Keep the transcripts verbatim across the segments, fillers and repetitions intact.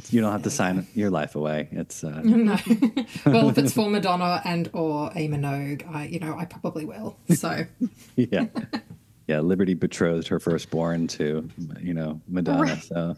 You don't have to sign your life away. It's uh... no. Well, if it's for Madonna and or a Minogue, I you know I probably will. So yeah, yeah. Liberty betrothed her firstborn to you know Madonna. Right. So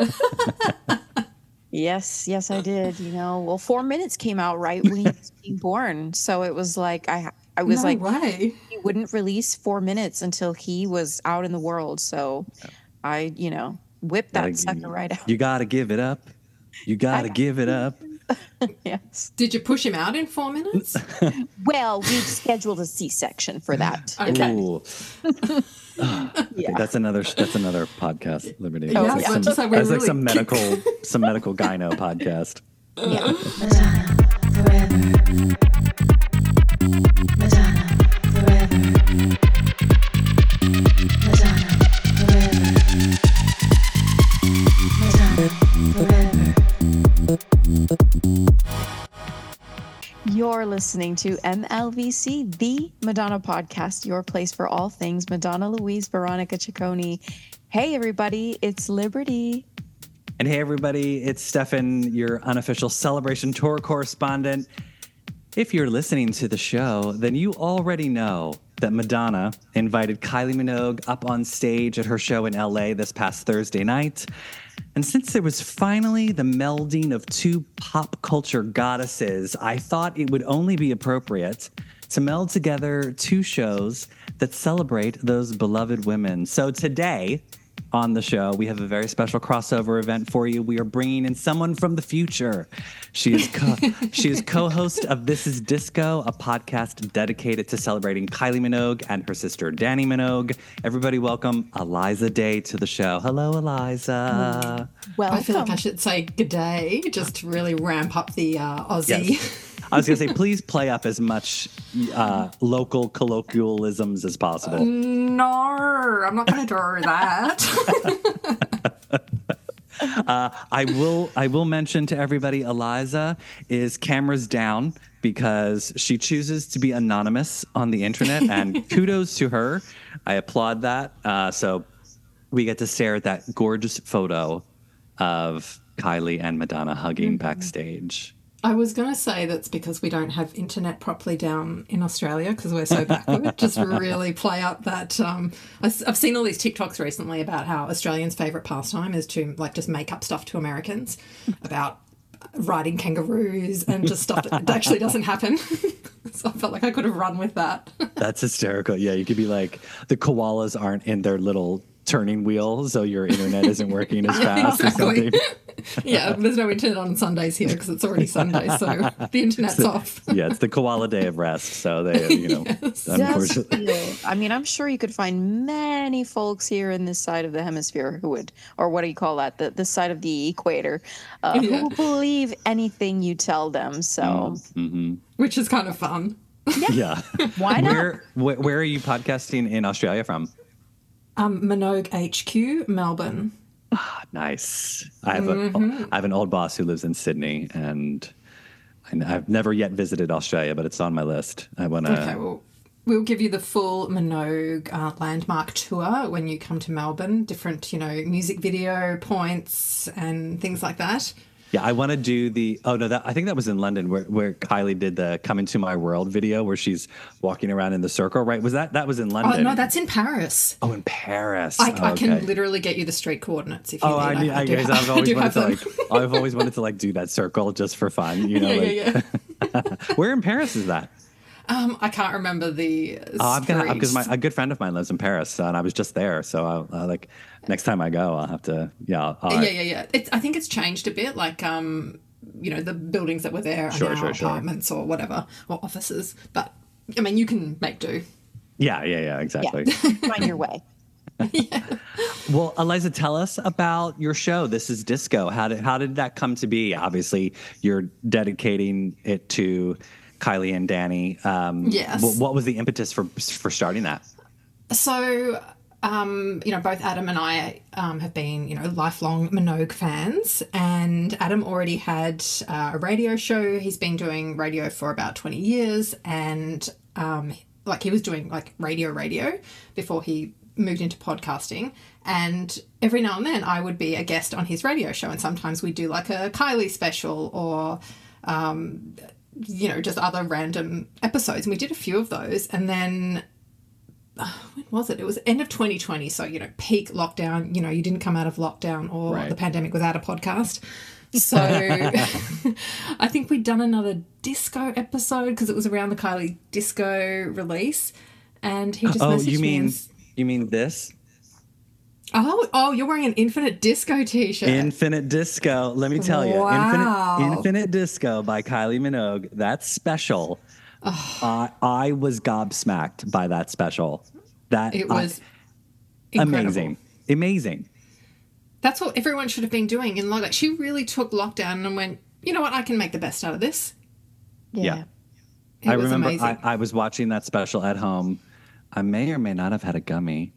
yes, yes, I did. You know, well, Four Minutes came out right when he was being born, so it was like I I was no like, way. He wouldn't release Four Minutes until he was out in the world. So yeah. I, you know. Whip that sucker right out. You got to give it up. You got to give it up. Yes. Did you push him out in four minutes? Well, we've scheduled a C-section for that. Okay. Ooh. oh, okay, yeah. That's another. That's another podcast, Liberty. Oh, that's yeah. like, some, some, that's really like some medical, some medical gyno podcast. Yeah. Madonna forever. Madonna forever. Madonna forever. Madonna forever. You're listening to M L V C, the Madonna podcast, your place for all things Madonna Louise Veronica Ciccone. Hey, everybody, it's Liberty. And hey, everybody, it's Stefan, your unofficial Celebration Tour correspondent. If you're listening to the show, then you already know that Madonna invited Kylie Minogue up on stage at her show in L A this past Thursday night. And since there was finally the melding of two pop culture goddesses, I thought it would only be appropriate to meld together two shows that celebrate those beloved women. So today on the show, we have a very special crossover event for you. We are bringing in someone from the future. She is co- she is co-host of This Is Disco, a podcast dedicated to celebrating Kylie Minogue and her sister Dannii Minogue. Everybody welcome Eliza Day to the show. Hello, Eliza. Welcome. I feel like I should say g'day just to really ramp up the uh, Aussie. Yes. I was going to say, please play up as much uh, local colloquialisms as possible. Uh, no, I'm not going to do that. uh, I will I will mention to everybody, Eliza is cameras down because she chooses to be anonymous on the internet, and kudos to her. I applaud that. Uh, so we get to stare at that gorgeous photo of Kylie and Madonna hugging mm-hmm. backstage. I was going to say that's because we don't have internet properly down in Australia because we're so backward. Just really play up that. Um, I've seen all these TikToks recently about how Australians' favourite pastime is to like just make up stuff to Americans about riding kangaroos and just stuff that actually doesn't happen. So I felt like I could have run with that. That's hysterical. Yeah, you could be like, the koalas aren't in their little turning wheel, so your internet isn't working as fast exactly. or something. Yeah, there's no internet on Sundays here because it's already Sunday, so the internet's the, off. Yeah, it's the koala day of rest, so they, you know, yes. unfortunately. Yes. I mean, I'm sure you could find many folks here in this side of the hemisphere who would, or what do you call that, the this side of the equator, uh, yeah. who will believe anything you tell them. So, mm-hmm. which is kind of fun. Yeah. yeah. Why not? Where, where where are you podcasting in Australia from? Um, Minogue H Q, Melbourne. Ah, nice. I have mm-hmm. a I have an old boss who lives in Sydney, and I've never yet visited Australia, but it's on my list. I want to. Okay, well, we'll give you the full Minogue uh, landmark tour when you come to Melbourne. Different, you know, music video points and things like that. Yeah, I want to do the. Oh no, that I think that was in London where, where Kylie did the "Come Into My World" video where she's walking around in the circle. Right? Was that that was in London? Oh no, that's in Paris. Oh, in Paris. I, oh, I okay. can literally get you the street coordinates if you oh, need. I, need, I, I guess have, I've always wanted to them. like. I've always wanted to like do that circle just for fun. You know, yeah, like, yeah, yeah. Where in Paris is that? Um, I can't remember the. Oh, I'm gonna because my a good friend of mine lives in Paris, and I was just there. So I'll, I'll like next time I go, I'll have to. Yeah. I'll, yeah, yeah, yeah. It's, I think it's changed a bit. Like, um, you know, the buildings that were there are sure, now sure, sure. apartments or whatever, or offices. But I mean, you can make do. Yeah, yeah, yeah. Exactly. Yeah. Find your way. yeah. Well, Eliza, tell us about your show. This Is Disco. How did how did that come to be? Obviously, you're dedicating it to Kylie and Dannii. Um, yes. What, what was the impetus for for starting that? So, um, you know, both Adam and I um, have been, you know, lifelong Minogue fans, and Adam already had uh, a radio show. He's been doing radio for about twenty years, and um, like he was doing like radio radio before he moved into podcasting, and every now and then I would be a guest on his radio show, and sometimes we'd do like a Kylie special or, um, you know, just other random episodes. And we did a few of those, and then uh, when was it? It was end of twenty twenty, so, you know, peak lockdown. You know, you didn't come out of lockdown or Right. the pandemic without a podcast. So I think we'd done another disco episode because it was around the Kylie disco release, and he just Oh, messaged you me mean and s- you mean this? oh oh you're wearing an Infinite Disco t-shirt. Infinite Disco. Let me tell you, Wow. Infinite Infinite Disco by Kylie Minogue. That's special. I I was gobsmacked by that special. That It I- was incredible. amazing, amazing. That's what everyone should have been doing in lockdown. She really took lockdown and went, you know what, I can make the best out of this. Yeah. It I was remember I, amazing. I was watching that special at home. I may or may not have had a gummy.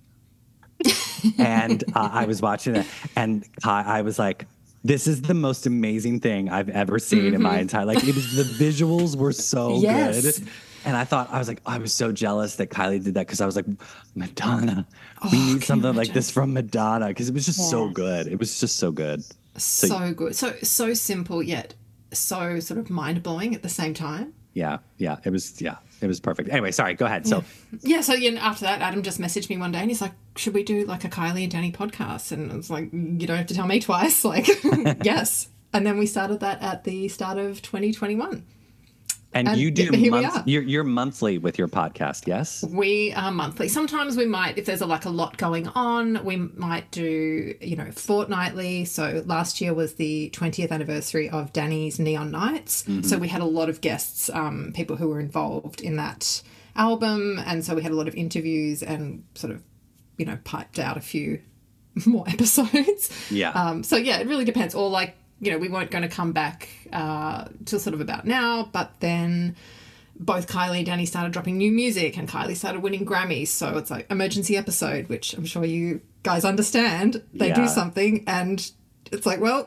and uh, I was watching it, and I, I was like, this is the most amazing thing I've ever seen in my entire like it was the visuals were so Mm-hmm. Yes. good. And I thought I was like I was so jealous that Kylie did that because I was like, Madonna, we need something like this from Madonna because it was just so Yeah. good. It was just so good. so good. So so simple yet so sort of mind-blowing at the same time. Yeah, yeah, it was yeah, it was perfect. Anyway, sorry, go ahead. So Yeah, so yeah, after that, Adam just messaged me one day and he's like, should we do like a Kylie and Danny podcast? And I was like, you don't have to tell me twice. Like, yes. And then we started that at the start of twenty twenty-one. and, And you do here we month, are. you're, you're monthly with your podcast, yes? We are monthly. Sometimes we might, if there's a, like a lot going on, we might do, you know, fortnightly. So last year was the twentieth anniversary of Danny's Neon Nights. So we had a lot of guests, um, people who were involved in that album. And so we had a lot of interviews and sort of, you know, piped out a few more episodes. Yeah. Um, so yeah, it really depends. Or like, you know, we weren't going to come back uh, till sort of about now, but then both Kylie and Danny started dropping new music and Kylie started winning Grammys. So it's like emergency episode, which I'm sure you guys understand. They Yeah. do something and it's like, well,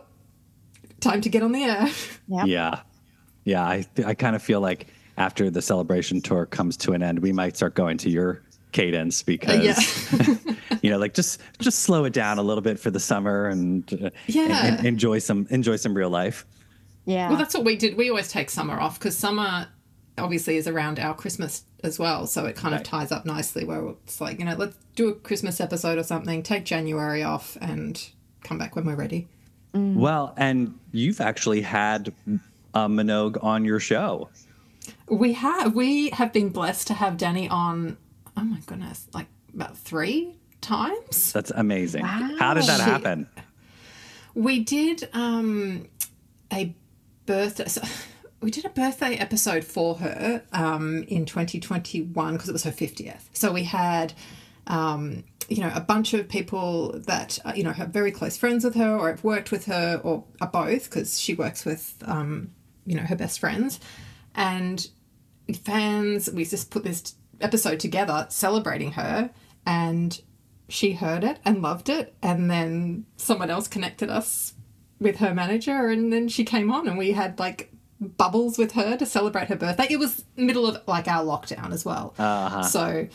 time to get on the air. Yep. Yeah. Yeah. I, I kind of feel like after the celebration tour comes to an end, we might start going to your cadence because, yeah. you know, like just just slow it down a little bit for the summer and, uh, Yeah. and, and enjoy some enjoy some real life. Yeah. Well, that's what we did. We always take summer off because summer obviously is around our Christmas as well. So it kind Right. of ties up nicely where it's like, you know, let's do a Christmas episode or something, take January off and come back when we're ready. Well, and you've actually had uh, Minogue on your show. We have we have been blessed to have Danny on, oh my goodness, like about three times. That's amazing. How did that She- happen? We did um, a birthday. So we did a birthday episode for her um, in twenty twenty-one because it was her fiftieth. So we had, um, you know, a bunch of people that uh, you know are very close friends with her, or have worked with her, or are both because she works with, um, you know, her best friends, and fans. We just put this episode together celebrating her, and she heard it and loved it, and then someone else connected us with her manager, and then she came on and we had like bubbles with her to celebrate her birthday. It was middle of like our lockdown as well. Uh-huh. So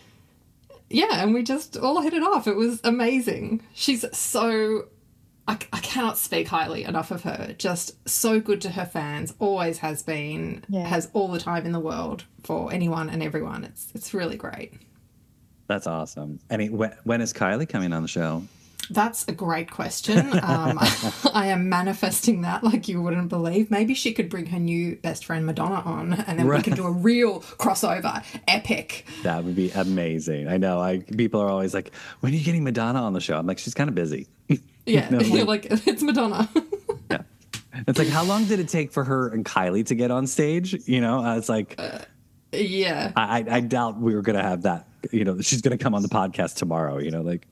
yeah, and we just all hit it off. It was amazing. She's so I, I cannot speak highly enough of her. Just so good to her fans, always has been, Yeah. has all the time in the world for anyone and everyone. It's it's really great. That's awesome. And when, when is Kylie coming on the show? That's a great question. Um, I am manifesting that like you wouldn't believe. Maybe she could bring her new best friend Madonna on and then we Right. can do a real crossover. Epic. That would be amazing. I know. I people are always like, when are you getting Madonna on the show? I'm like, she's kind of busy. Yeah. know, You're like, it's Madonna. Yeah. It's like, how long did it take for her and Kylie to get on stage? You know, uh, it's like, Yeah. I, I I doubt we were going to have that. You know, she's going to come on the podcast tomorrow. You know, like,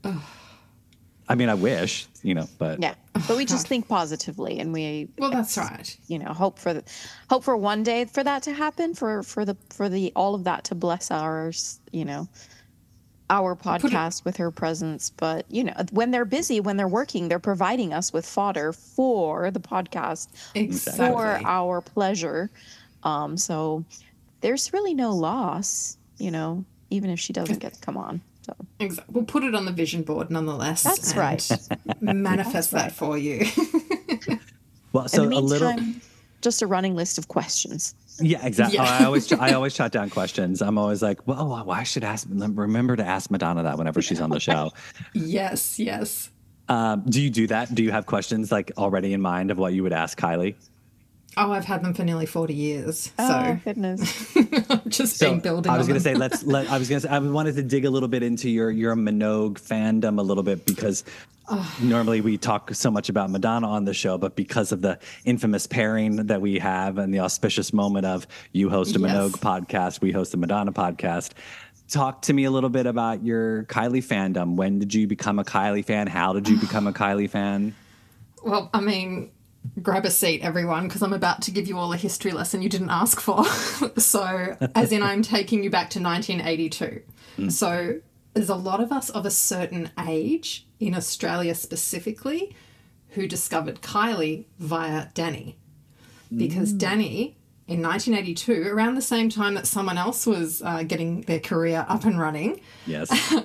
I mean, I wish, you know, but Yeah, but we just think positively, and we Well, that's right. you know hope for the, hope for one day for that to happen, for for the for the all of that to bless ours, you know, our podcast with her presence. But you know, when they're busy, when they're working, they're providing us with fodder for the podcast, Exactly. for our pleasure. Um, so there's really no loss, you know, even if she doesn't get to come on. So Exactly. We'll put it on the vision board nonetheless. That's and right. Manifest that for you. Well, so in the a little. meantime, just a running list of questions. Yeah, exactly. Yeah. I always I always jot down questions. I'm always like, well, oh, why should I ask? Remember to ask Madonna that whenever she's on the show. Yes, yes. Um, do you do that? Do you have questions like already in mind of what you would ask Kylie? Oh, I've had them for nearly forty years. Oh, So goodness. I've just So been building I was on going to them. say let's let I was going to say I wanted to dig a little bit into your your Minogue fandom a little bit because normally we talk so much about Madonna on the show, but because of the infamous pairing that we have and the auspicious moment of you host a Yes. Minogue podcast, we host a Madonna podcast. Talk to me a little bit about your Kylie fandom. When did you become a Kylie fan? How did you become a Kylie fan? Well, I mean, grab a seat, everyone, because I'm about to give you all a history lesson you didn't ask for. So, as in, I'm taking you back to nineteen eighty-two. So, there's a lot of us of a certain age in Australia specifically who discovered Kylie via Danny. Because Danny, in nineteen eighty-two, around the same time that someone else was uh, getting their career up and running, Yes.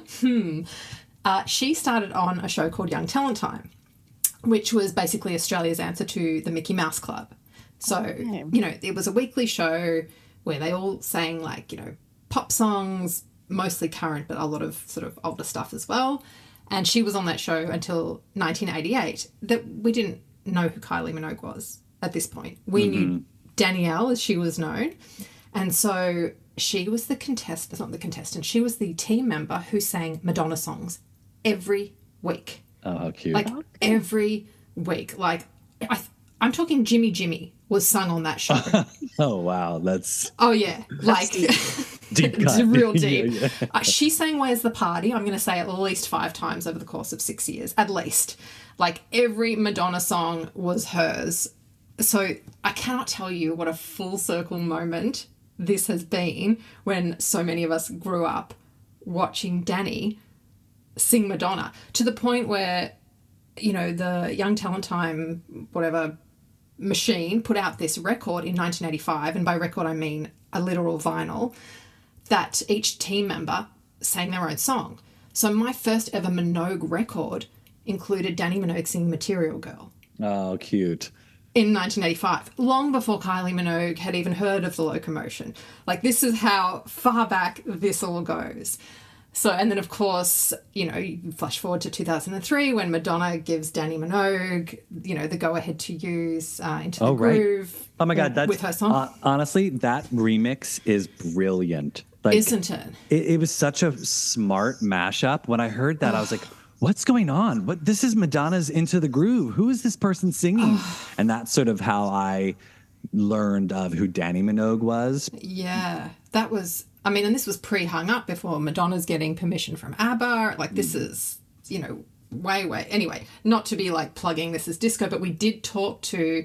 uh, she started on a show called Young Talent Time, which was basically Australia's answer to the Mickey Mouse Club. So, Okay. you know, it was a weekly show where they all sang like, you know, pop songs, mostly current, but a lot of sort of older stuff as well. And she was on that show until nineteen eighty-eight. That we didn't know who Kylie Minogue was at this point. We knew Danielle, as she was known. And so she was the contestant, not the contestant, she was the team member who sang Madonna songs every week. Oh, how cute. Like every week. Like I, I'm talking Jimmy Jimmy was sung on that show. oh, wow. That's Oh yeah, like deep it's cut. real deep. Yeah, yeah. Uh, she sang "Where's the Party?" I'm going to say at least five times over the course of six years, at least. Like every Madonna song was hers. So I cannot tell you what a full circle moment this has been when so many of us grew up watching Danny sing Madonna to the point where, you know, the Young Talent Time, whatever machine put out this record in nineteen eighty-five, and by record I mean a literal vinyl, that each team member sang their own song. So my first ever Minogue record included Danny Minogue singing Material Girl Oh, cute. in nineteen eighty-five, long before Kylie Minogue had even heard of The Locomotion. Like, this is how far back this all goes. So, and then of course, you know, you flash forward to two thousand three when Madonna gives Danny Minogue, you know, the go-ahead to use uh, Into the Oh, right. Groove. Oh my God, that's with her song. uh, honestly, that remix is brilliant. Like, Isn't it? it? It was such a smart mashup. When I heard that, I was like, "What's going on? What? This is Madonna's Into the Groove. Who is this person singing?" And that's sort of how I learned of who Danny Minogue was. Yeah, that was, I mean, and this was pre-hung up before Madonna's getting permission from ABBA. Like, this is, you know, way, way. Anyway, not to be like plugging this as disco, but we did talk to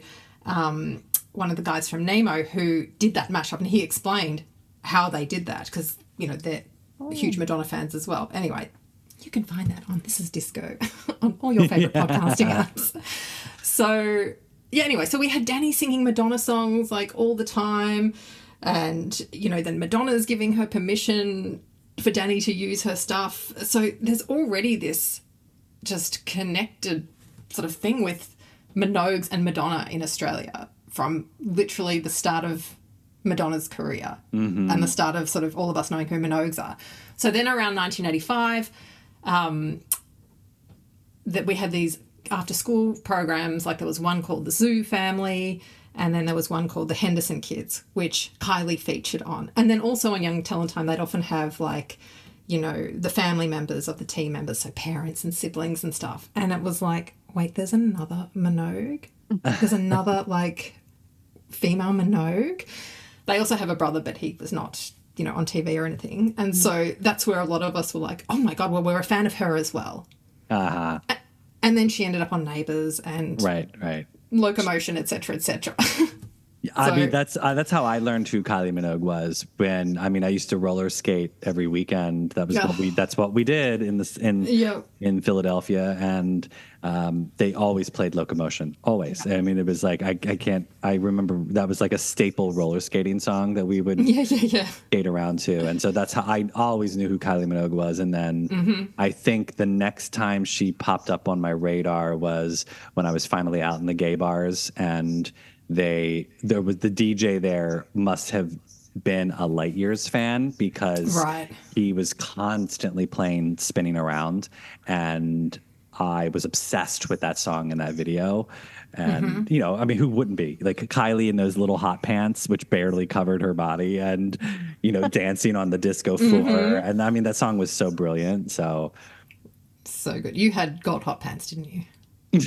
um, one of the guys from Nemo who did that mashup, and he explained how they did that because, you know, they're huge Madonna fans as well. Anyway, you can find that on This Is Disco on all your favourite podcasting apps. So, yeah, anyway, so we had Danny singing Madonna songs like all the time. And, you know, then Madonna's giving her permission for Danny to use her stuff. So there's already this just connected sort of thing with Minogues and Madonna in Australia from literally the start of Madonna's career and the start of sort of all of us knowing who Minogues are. So then around nineteen eighty-five, um, that we had these after school programs, like there was one called the Zoo Family, and then there was one called the Henderson Kids, which Kylie featured on. And then also on Young Talent Time, they'd often have like, you know, the family members of the team members, so parents and siblings and stuff. And it was like, wait, there's another Minogue? There's another like female Minogue? They also have a brother, but he was not, you know, on T V or anything. And so that's where a lot of us were like, oh my God, well, we're a fan of her as well. Uh-huh. And then she ended up on Neighbours and Right, right. Locomotion, et cetera, et cetera. I So- mean, that's uh, that's how I learned who Kylie Minogue was. When I mean, I used to roller skate every weekend. That was Yeah. what we. That's what we did in this in Yeah. in Philadelphia, and um, they always played Locomotion. Always. I mean, it was like I, I can't. I remember that was like a staple roller skating song that we would Yeah, yeah, yeah. skate around to, and so that's how I always knew who Kylie Minogue was. And then Mm-hmm. I think the next time she popped up on my radar was when I was finally out in the gay bars, and they there was the D J there must have been a Light Years fan because Right. he was constantly playing Spinning Around, and I was obsessed with that song and that video. And, Mm-hmm. you know, I mean, who wouldn't be? Like Kylie in those little hot pants, which barely covered her body, and, you know, dancing on the disco floor. Mm-hmm. And I mean, that song was so brilliant. So, So good. You had gold hot pants, didn't you?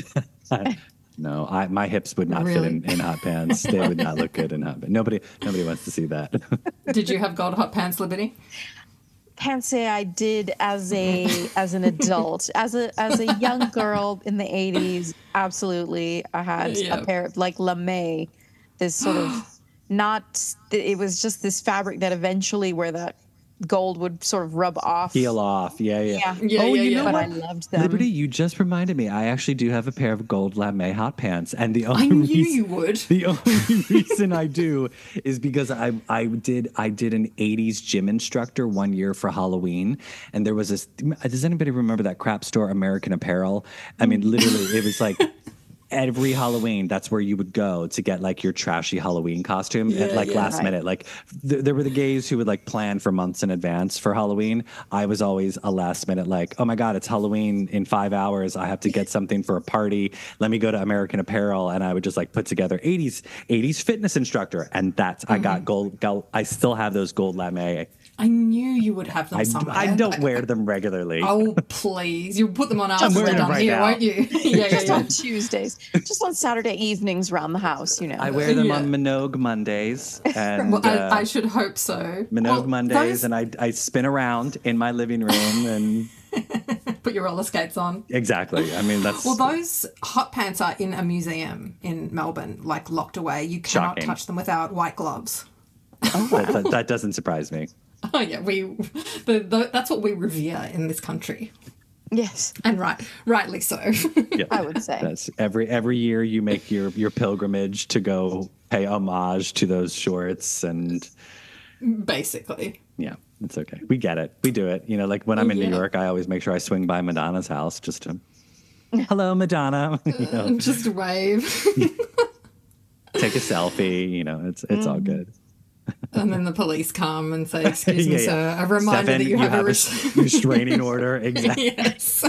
no, I, my hips would not fit Really? in, in hot pants. They would not look good in hot pants. Nobody, nobody wants to see that. Did you have gold hot pants, Liberty? Can't say I did as a as an adult. As a as a young girl in the eighties, absolutely. I had Yeah. a pair of like lame, this sort of not it was just this fabric that eventually where that gold would sort of rub off. Peel off. Yeah, yeah. Yeah. Yeah, oh, yeah, you yeah. know But what? I loved them. Liberty, you just reminded me. I actually do have a pair of gold lame hot pants, and the only I knew reason, you would. the only reason I do is because I I did I did an eighties gym instructor one year for Halloween, and there was this. Does anybody remember that crap store, American Apparel? I mean, literally, it was like. Every Halloween, that's where you would go to get like your trashy Halloween costume Yeah, at like yeah. last Right. minute. Like th- there were the gays who would like plan for months in advance for Halloween. I was always a last minute, like, oh my God, it's Halloween in five hours. I have to get something for a party. Let me go to American Apparel. And I would just like put together eighties, eighties fitness instructor. And that's, I Mm-hmm. got gold, gold. I still have those gold lame. I knew you would have them I, somewhere. I don't wear them regularly. Oh, please. You'll put them on I'm after wearing we're them done right here, now. won't you? yeah, yeah, Just yeah. on Tuesdays, just on Saturday evenings around the house, you know. I wear them Yeah. on Minogue Mondays. And Well, I, uh, I should hope so. Minogue Well, Mondays, those- and I I spin around in my living room, and Put your roller skates on. exactly. I mean, that's Well, those hot pants are in a museum in Melbourne, like locked away. You cannot Shocking. touch them without white gloves. that, that, that doesn't surprise me. Oh yeah, we the, the, that's what we revere in this country, Yes, and right, rightly so. Yeah, I would say. that's every every year you make your your pilgrimage to go pay homage to those shorts, and Basically, yeah, it's okay. We get it. We do it. You know, like when I'm in Yeah. New York, I always make sure I swing by Madonna's house just to. Hello, Madonna. you know, just wave, take a selfie. You know, it's it's all good. and then the police come and say, "Excuse me, Yeah, yeah. sir, a reminder Stefan, that you, have, a." a res- restraining order. Exactly. yes.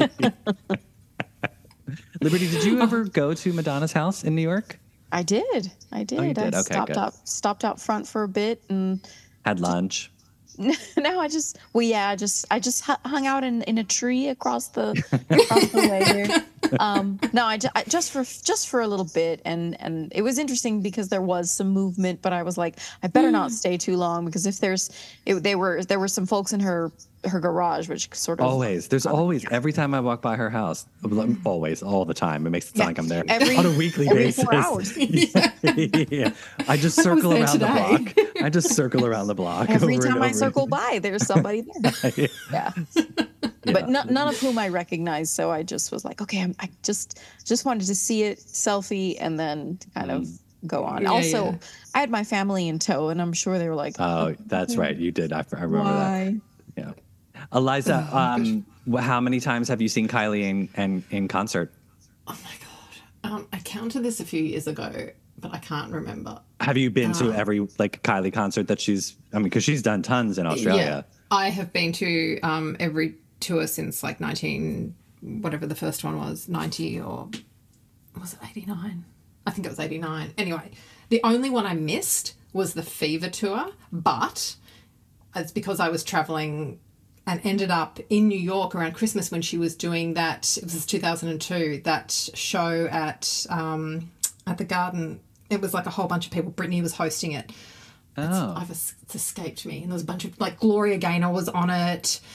Liberty, did you ever go to Madonna's house in New York? I did. I did. Oh, you did? I Okay, stopped good. out stopped out front for a bit, and Had lunch. now I just well yeah I just I just hu- hung out in, in a tree across the across the way here. Um, no, I, ju- I just for just for a little bit, and and it was interesting because there was some movement, but I was like, I better not stay too long because if there's it, they were there were some folks in her her garage, which sort of Always. There's always, every time I walk by her house, always, all the time. It makes it sound Yeah. like I'm there Every- on a weekly every basis. four hours. yeah. I just I was circle there around the today. block. I just circle around the block. Every over and time I over. circle by, there's somebody there. Yeah. Yeah. Yeah. But no, none of whom I recognized, so I just was like, okay, I'm, I just just wanted to see it, selfie, and then kind of Mm. go on. Yeah, also, yeah. I had my family in tow, and I'm sure they were like, Oh, that's right. You did. I, I remember why? that. Yeah. Eliza, um, wh- how many times have you seen Kylie in, in, in concert? Oh my god, um, I counted this a few years ago, but I can't remember. Have you been to every like Kylie concert that she's, I mean, because she's done tons in Australia. Yeah, I have been to um, every tour since like nineteen, whatever the first one was, ninety or was it eighty-nine? I think it was eighty-nine. Anyway, the only one I missed was the Fever tour, but it's because I was traveling and ended up in New York around Christmas when she was doing that. It was two thousand two, that show at um, at the Garden. It was like a whole bunch of people. Brittany was hosting it. Oh. I've es- it's escaped me. And there was a bunch of like Gloria Gaynor was on it.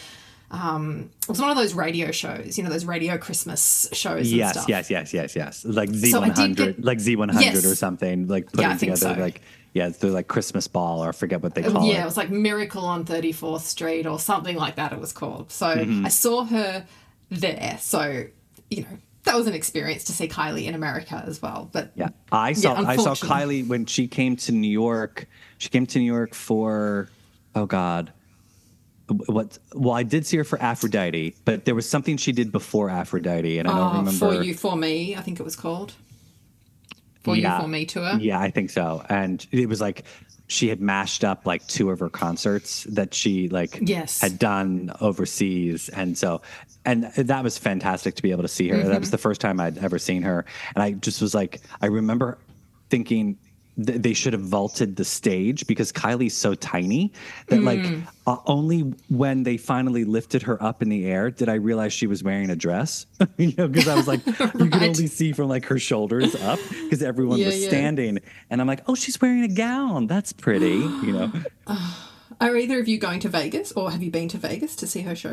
Um, it was one of those radio shows, you know, those radio Christmas shows. And Yes, stuff. yes, yes, yes, yes. Like Z So I one did hundred, get- like Z one hundred Yes. or something. Like putting Yeah, I think together, so. like yeah, they're like Christmas ball, or I forget what they call Yeah, it it. was like Miracle on thirty-fourth Street or something like that. It was called. So Mm-hmm. I saw her there. So you know that was an experience to see Kylie in America as well. But Yeah, I saw I saw unfortunately. Kylie when she came to New York. She came to New York for oh god, what? Well, I did see her for Aphrodite, but there was something she did before Aphrodite, and I don't Oh, remember. For You, For Me, I think it was called. For Yeah. You, For Me tour. Yeah, I think so. And it was like she had mashed up like two of her concerts that she like Yes. had done overseas, and so and that was fantastic to be able to see her. That Mm-hmm. was the first time I'd ever seen her, and I just was like, I remember thinking th- they should have vaulted the stage because Kylie's so tiny that like Mm. uh, only when they finally lifted her up in the air did I realize she was wearing a dress. You know, because I was like, you could Right. only see from like her shoulders up because everyone Yeah, was yeah. standing, and I'm like, oh, she's wearing a gown. That's pretty. You know, Are either of you going to Vegas, or have you been to Vegas to see her show?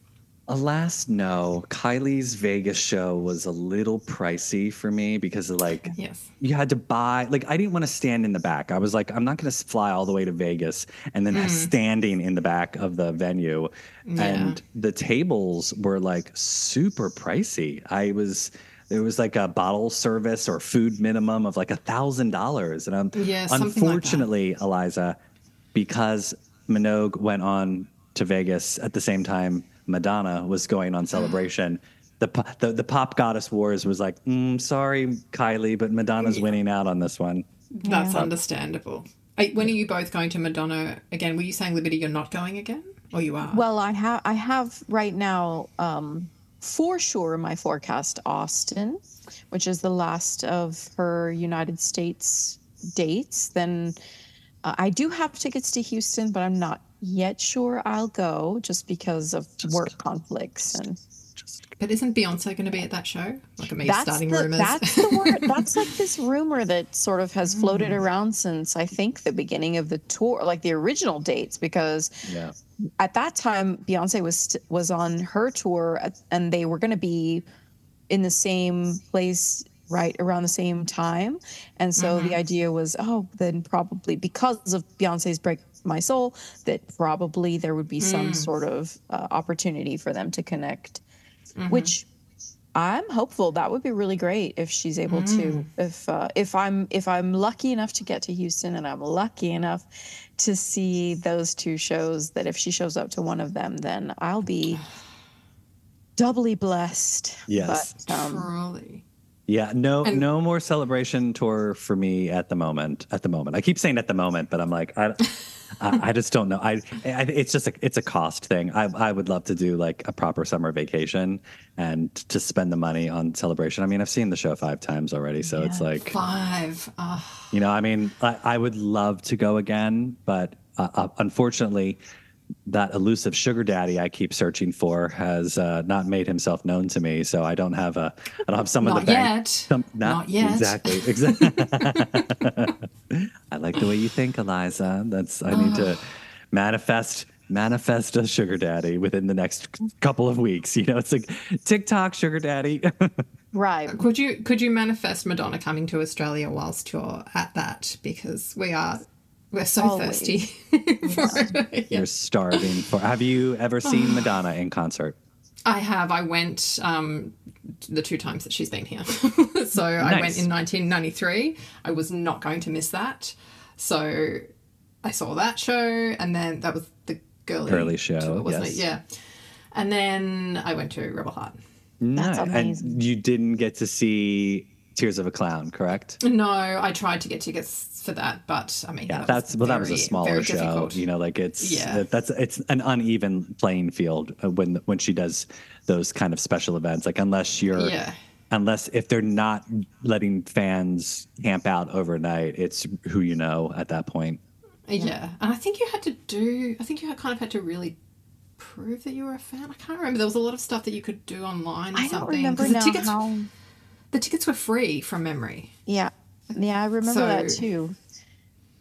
alas, no. Kylie's Vegas show was a little pricey for me because of like Yes. you had to buy like I didn't want to stand in the back. I was like, I'm not going to fly all the way to Vegas and then standing in the back of the venue. And the tables were like super pricey. I was there was like a bottle service or food minimum of like a thousand dollars, and I'm Yeah, something like that. unfortunately, Eliza, because Minogue went on to Vegas at the same time Madonna was going on Celebration. The, po- the the pop goddess wars was like, mm, sorry, Kylie, but Madonna's winning out on this one. That's understandable. Hey, when are you both going to Madonna again? Were you saying, Liberty, you're not going again? Or you are? Well, I have I have right now um, for sure my forecast Austin, which is the last of her United States dates. Then uh, I do have tickets to Houston, but I'm not yet sure I'll go just because of work conflicts and. But isn't Beyonce going to be at that show? Look at me That's starting the, rumors. that's the word. That's like this rumor that sort of has floated Mm. around since I think the beginning of the tour, like the original dates, because Yeah. at that time Beyonce was was on her tour at, and they were going to be in the same place right around the same time, and so Mm-hmm. the idea was, oh, then probably because of Beyonce's Break My Soul, that probably there would be some Mm. sort of uh, opportunity for them to connect, Mm-hmm. which I'm hopeful that would be really great if she's able Mm. to. If uh, if I'm if I'm lucky enough to get to Houston and I'm lucky enough to see those two shows, that if she shows up to one of them, then I'll be doubly blessed. Yes. But, um, Truly. Yeah, no, And- no more celebration tour for me at the moment. At the moment, I keep saying at the moment, but I'm like, I, I, I just don't know. I, I, it's just a, it's a cost thing. I, I would love to do like a proper summer vacation and to spend the money on celebration. I mean, I've seen the show five times already, so it's like, Five. Oh, you know, I mean, I, I would love to go again, but uh, uh, unfortunately, that elusive sugar daddy I keep searching for has uh, not made himself known to me. So I don't have a, I don't have someone Not to bank. yet. Some, Not yet. Exactly. Exactly. I like the way you think, Eliza. That's I need to manifest manifest a sugar daddy within the next couple of weeks. You know, it's like TikTok sugar daddy. right. could you could you manifest Madonna coming to Australia whilst you're at that? Because we are we're so Always. thirsty for it. Yeah. You're starving for. Have you ever seen Madonna in concert? I have. I went um, the two times that she's been here. So I went Nice. in nineteen ninety-three. I was not going to miss that. So I saw that show, and then that was the girly, Girly show, tour, wasn't yes. it? Yeah. And then I went to Rebel Heart. Nice. amazing. And you didn't get to see Tears of a Clown, correct? No, I tried to get tickets for that, but I mean, Yeah, that that's was well. That was a very, smaller very show. difficult. You know, like it's Yeah. that's it's an uneven playing field uh, when when she does those kind of special events. Like unless you're, Yeah. unless if they're not letting fans camp out overnight, it's who you know at that point. Yeah, and I think you had to do. I think you had kind of had to really prove that you were a fan. I can't remember. There was a lot of stuff that you could do online. Or I don't something. remember 'Cause the now tickets, how. the tickets were free from memory. Yeah. Yeah, I remember that So- too.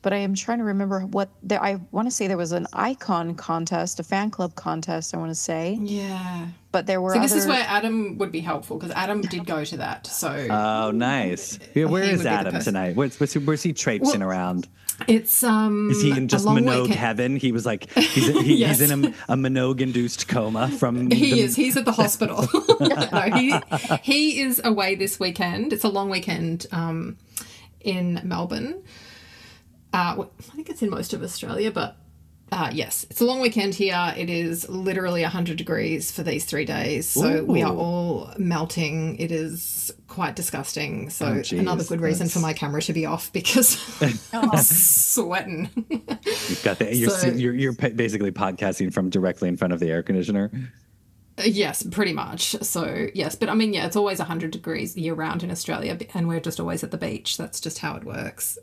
but I am trying to remember what there. I want to say there was an icon contest, a fan club contest. I want to say, Yeah. but there were. So this other... is where Adam would be helpful because Adam did go to that. So Oh, nice. Yeah, where He is would be the Adam person. tonight? Where's, where's, he- where's he traipsing Well, around? it's um. Is he in a just long Minogue weekend- heaven? He was like, he's, he, Yes. he's in a, a Minogue-induced coma from He the- is. He's at the hospital. no, he he is away this weekend. It's a long weekend um, in Melbourne. Uh, I think it's in most of Australia, but uh, yes, it's a long weekend here. It is literally one hundred degrees for these three days. So we are Ooh. all melting. It is quite disgusting. So Oh, geez, another good reason for that's- my camera to be off because I'm sweating. You've got the, you're, So- you're, you're pa- basically podcasting from directly in front of the air conditioner. Yes, pretty much. So, yes. But I mean, yeah, it's always one hundred degrees year round in Australia and we're just always at the beach. That's just how it works.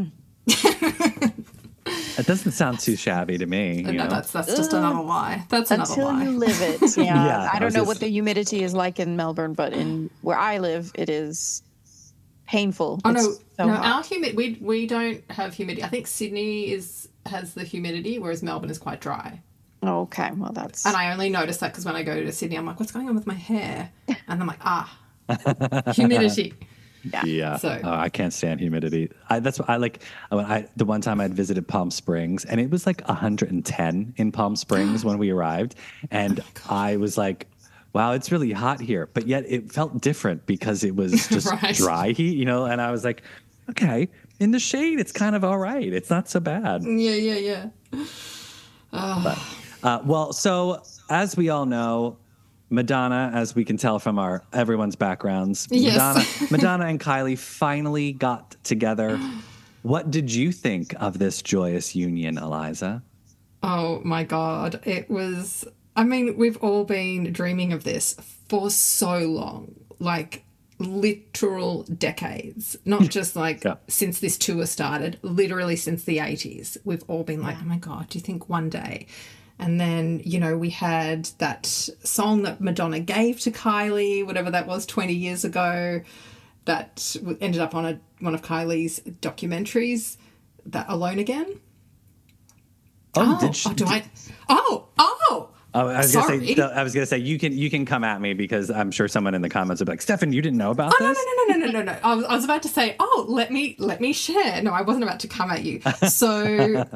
It doesn't sound too shabby to me. You no, know? that's that's just another lie. That's another Until lie. you live it. Yeah. Yeah, I I don't was know just- what the humidity is like in Melbourne, but in where I live, it is painful. Oh, no. It's so no, hot. our humid we we don't have humidity. I think Sydney is has the humidity, whereas Melbourne is quite dry. Oh, okay. Well, that's. And I only notice that because when I go to Sydney, I'm like, what's going on with my hair? And I'm like, ah, humidity. Yeah, So- oh, I can't stand humidity. I, that's what I like. When I the one time I'd visited Palm Springs, and it was like one hundred ten in Palm Springs when we arrived, and I was like, "Wow, it's really hot here," but yet it felt different because it was just Right. dry heat, you know. And I was like, "Okay, in the shade, it's kind of all right. It's not so bad." Yeah, yeah, yeah. Uh, well, so as we all know, Madonna, as we can tell from our everyone's backgrounds, Yes. Madonna, Madonna and Kylie finally got together. What did you think of this joyous union, Eliza? Oh my God. It was, I mean, we've all been dreaming of this for so long, like literal decades, not just like Yeah. since this tour started, literally since the eighties. We've all been like, oh my God, do you think one day? And then, you know, we had that song that Madonna gave to Kylie, whatever that was, twenty years ago, that w- ended up on a, one of Kylie's documentaries, that Alone Again. Oh, did she? Oh, do I? Oh, oh. Oh, I was gonna Sorry. say. I was gonna say you can you can come at me because I'm sure someone in the comments will be like, "Stefan, you didn't know about Oh, no, this?" no, no, no, no, no, no. I was, I was about to say, oh, let me let me share. No, I wasn't about to come at you. So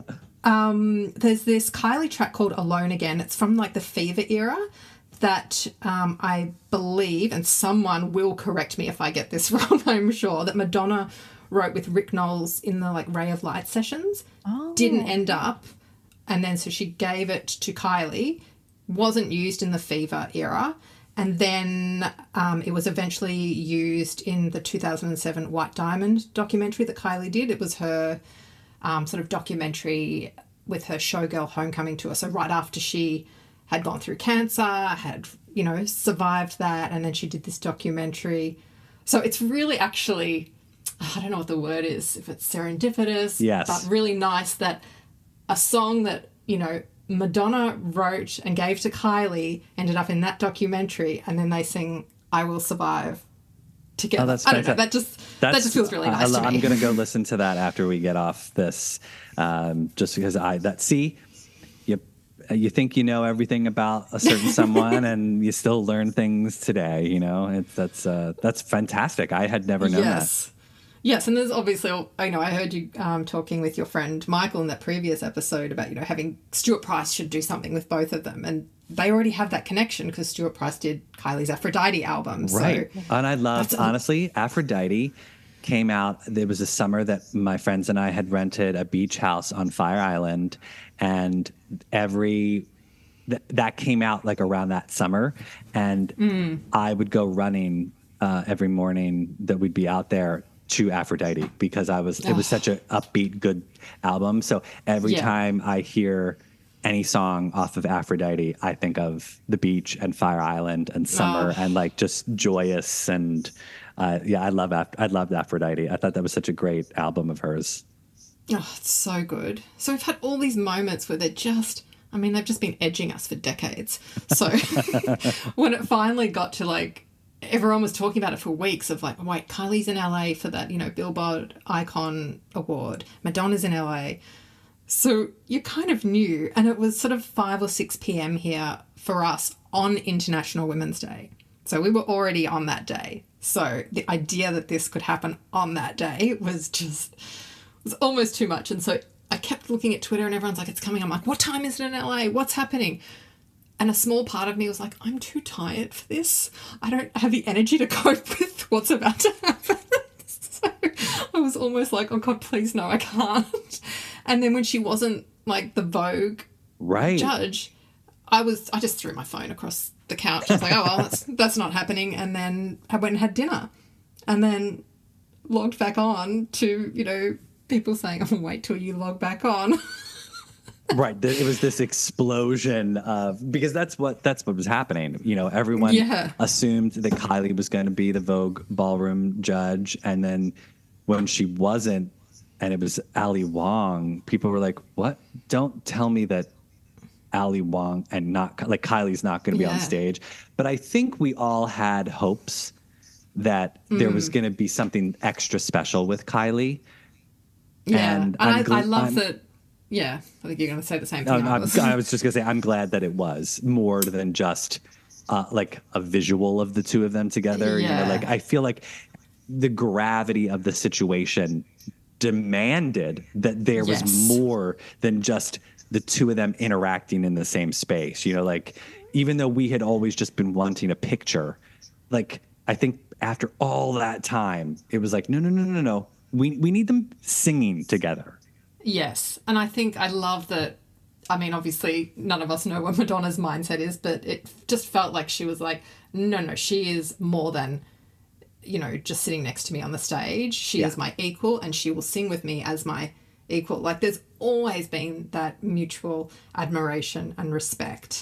um, there's this Kylie track called Alone Again. It's from like the Fever era that um, I believe, and someone will correct me if I get this wrong, I'm sure, that Madonna wrote with Rick Knowles in the like Ray of Light sessions. Oh. Didn't end up. And then so she gave it to Kylie. Wasn't used in the Fever era. And then um, it was eventually used in the two thousand seven White Diamond documentary that Kylie did. It was her um, sort of documentary with her Showgirl Homecoming tour. So right after she had gone through cancer, had, you know, survived that, and then she did this documentary. So it's really actually, I don't know what the word is, if it's serendipitous, Yes. but really nice that a song that, you know, Madonna wrote and gave to Kylie ended up in that documentary, and then they sing "I Will Survive" together. Oh, that's I don't know. fantastic. That just that just feels really I- nice I, to I'm me. gonna go listen to that after we get off this, um, just because I that see you you think you know everything about a certain someone and you still learn things today. You know, it's that's uh, that's fantastic. I had never known Yes. Yes, and there's obviously, I know I heard you um, talking with your friend Michael in that previous episode about, you know, having Stuart Price should do something with both of them. And they already have that connection because Stuart Price did Kylie's Aphrodite album. that. Right, So, and I loved That's- honestly Aphrodite came out. There was a summer that my friends and I had rented a beach house on Fire Island, and every th- that came out like around that summer, and Mm. I would go running uh, every morning that we'd be out there to Aphrodite because I was it was such a upbeat good album. So every Yeah. time I hear any song off of Aphrodite, I think of the beach and Fire Island and summer Oh. and like just joyous and uh, yeah, I love Aph- I loved Aphrodite. I thought that was such a great album of hers. oh, it's so good. So we've had all these moments where they're just, I mean, they've just been edging us for decades. So when it finally got to like everyone was talking about it for weeks of like, wait, Kylie's in L A for that, you know, Billboard Icon Award. Madonna's in L A. So you kind of knew, and it was sort of five or six p.m. here for us on International Women's Day. So we were already on that day. So the idea that this could happen on that day was just, was almost too much. And so I kept looking at Twitter and everyone's like, it's coming. I'm like, what time is it in L A? What's happening? And a small part of me was like, I'm too tired for this. I don't have the energy to cope with what's about to happen. So I was almost like, oh God, please no, I can't. And then when she wasn't like the Vogue right. judge, I was, I just threw my phone across the couch. I was like, oh, well, that's, that's not happening. And then I went and had dinner and then logged back on to, you know, people saying, oh, wait till you log back on. Right. It was this explosion of, because that's what, that's what was happening. You know, everyone yeah. assumed that Kylie was going to be the Vogue ballroom judge. And then when she wasn't, and it was Ali Wong, people were like, what? Don't tell me that Ali Wong and not like Kylie's not going to be yeah. on stage. But I think we all had hopes that mm. there was going to be something extra special with Kylie. Yeah. And, and I, gl- I love I'm, that. Yeah. I think you're going to say the same thing. I was. I was just going to say, I'm glad that it was more than just uh, like a visual of the two of them together. Yeah. You know, like I feel like the gravity of the situation demanded that there was yes. more than just the two of them interacting in the same space. You know, like even though we had always just been wanting a picture, like I think after all that time, it was like, no, no, no, no, no. We we need them singing together. Yes. And I think I love that. I mean, obviously none of us know what Madonna's mindset is, but it just felt like she was like, no, no, she is more than, you know, just sitting next to me on the stage. She yeah. is my equal and she will sing with me as my equal. Like there's always been that mutual admiration and respect,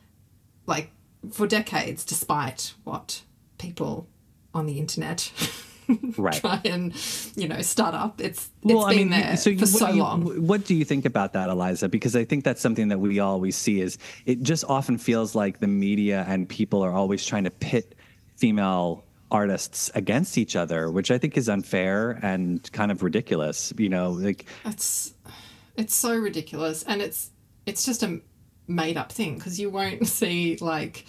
like for decades, despite what people on the internet right. try and, you know, start up. It's well, it's I been mean, there so for you, so you, long. What do you think about that, Eliza? Because I think that's something that we always see is it just often feels like the media and people are always trying to pit female artists against each other, which I think is unfair and kind of ridiculous. You know, like it's it's so ridiculous, and it's it's just a made up thing because you won't see like